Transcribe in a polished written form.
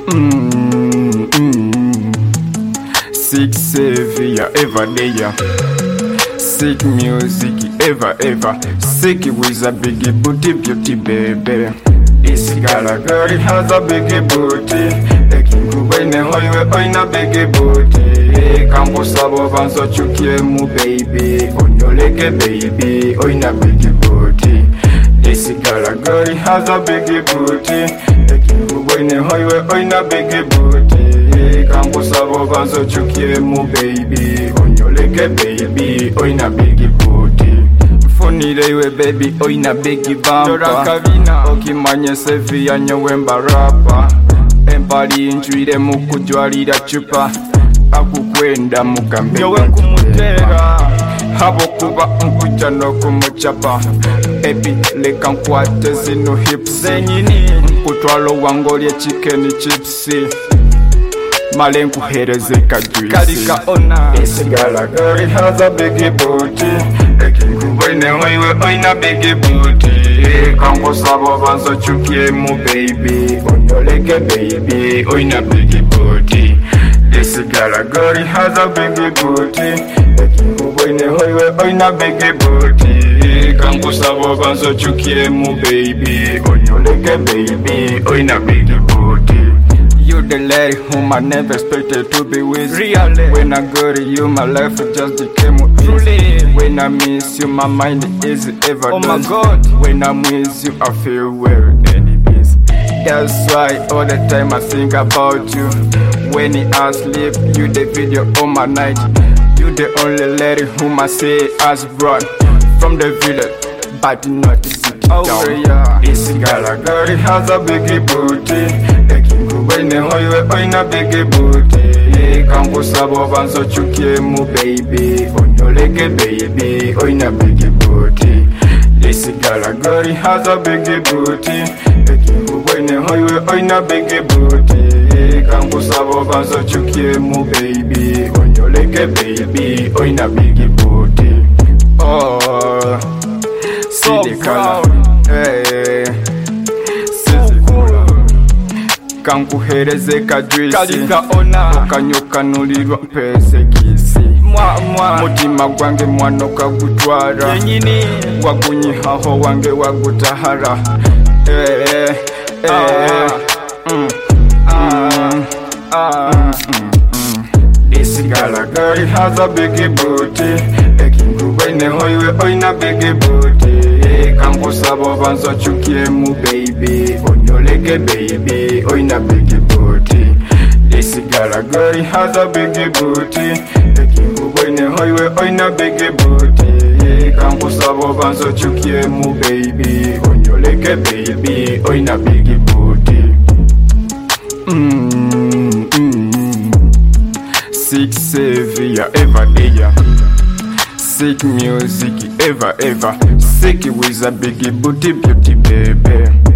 Sick Savior ever there. Sick music ever. Sick with a big booty beauty baby. This girl has a big booty. Ekingubene hoiwe oina big booty. Kambusabo banzo chukie mu baby. Onyoleke baby oina big booty. This girl has a big booty. Ekingubene hoiwe oina big booty. Kambusabo banzo chukie mu baby. Onyoleke baby oina big booty. Funile iwe baby oina big bumper. Okimanye Sevilla nyowe mbarapa. Empali njwire mukujwalira chupa. Akukwenda mugambe nyowe kumutera. Habo kuba nkuja no kumuchapa. Baby leka nkwate zino hips zenyini. Nkutwalo wangolye chicken chipsi. Male nkuhereze kajuisi Kalika ona This girl has a big booty. Ekingubene hoiwe oina big booty. Kango sabo banzo chukie mu baby. Onyoleke baby oina big booty. This girl has a big booty. Ekingubene hoiwe oina big booty. Kango sabo banzo chukie mu baby. Onyoleke baby oina big booty. You the lady whom I never expected to be with. Really? When I go to you, my life just became easy. When I miss you, my mind is ever. Oh my God. When I'm with you, I feel weary and busy. That's why all the time I think about you. When I sleep, you the video all my night. You the only lady whom I say as brought from the village, but not the city. Oh yeah. This girl has a big booty. Ekingubene hoiwe oina big booty. Kambusabo banzo chukie mu baby. Onyoleke baby oina big booty. This girl has a big booty. Ekingubene hoiwe oina big booty. Kambusabo banzo chukie mu baby. Onyoleke baby oina big booty. Oh, so proud. Hey, kankuhereze kajuisi Kalika ona Okanyokanulirwa mpese kisi Mutima gwange mwano kagutwara Yenyini Wagunyihaho wange wagutahara This girl has a big booty. Ekingubene hoiwe oina big booty. Kambusabo banzo chukie mu baby. Onyoleke baby oina big booty. This girl has a big booty. Ekingubene hoiwe oina big booty. Kambusabo banzo chukie mu baby. Onyoleke baby oina big booty. Sick Savior ever there. Sick music ever. Sick with a big booty beauty baby.